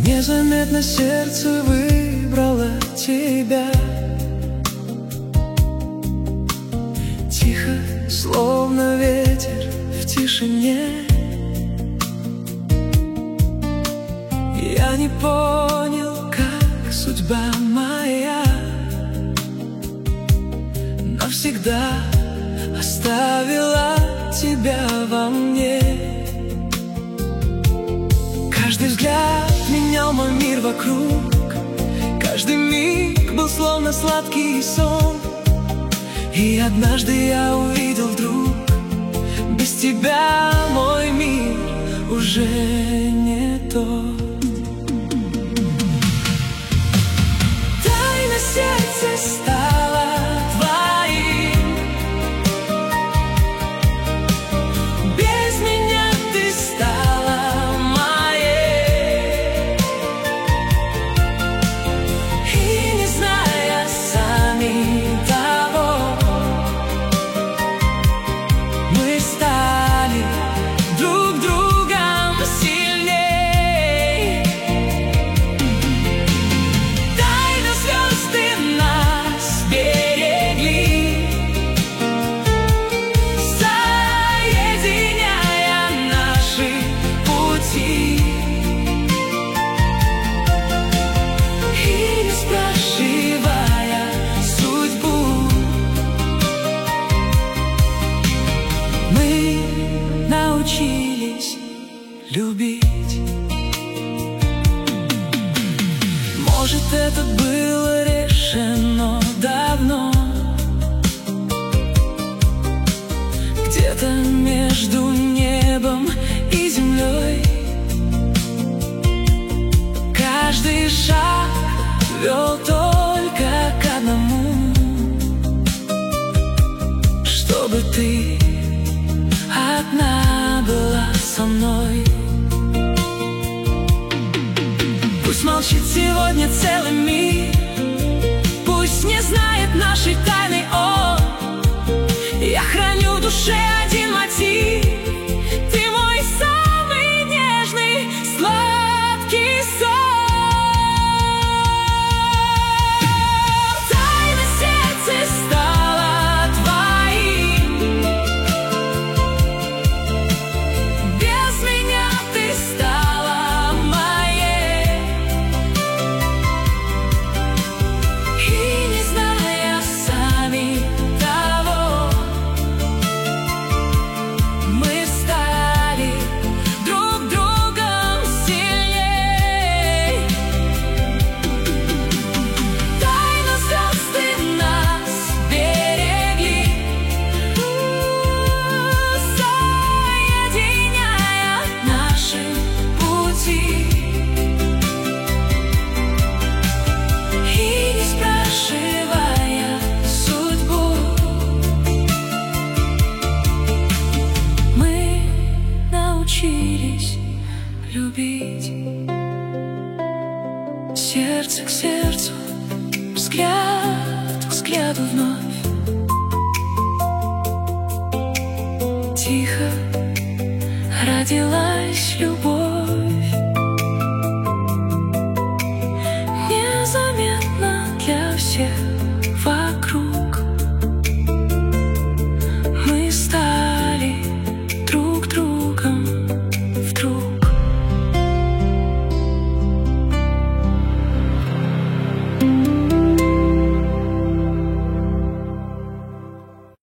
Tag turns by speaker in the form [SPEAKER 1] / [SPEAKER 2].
[SPEAKER 1] Незаметно сердце выбрало тебя. Тихо, словно ветер в тишине. Я не понял, как судьба моя навсегда оставила тебя во мне. Каждый взгляд менял мой мир вокруг, каждый миг был словно сладкий сон. И однажды я увидел вдруг, без тебя мой мир уже не тот. Тайна сердца стала твоим, без меня ты стала моей. И не зная сами того, мы стали друг другом сильней. Тайно звезды нас берегли, соединяя наши пути. И не спрашивая судьбу, мы научились любить. Может, это было решено давно, где-то между небом и землей. Каждый шаг вел только к одному, чтобы ты одна была со мной. Пусть молчит сегодня целый мир, пусть не знает нашей тайны он. Я храню в душе один мотив: ты мой самый нежный, сладкий сон. Тайна сердца стала твоим, без меня ты стала моей. И не зная сами того, мы стали друг другом сильней. Тайно звезды нас берегли, соединяя наши пути. И не спрашивая судьбу, мы научились любить. Сердце к сердцу, взгляд к взгляду вновь. Тихо родилась любовь, незаметно для всех.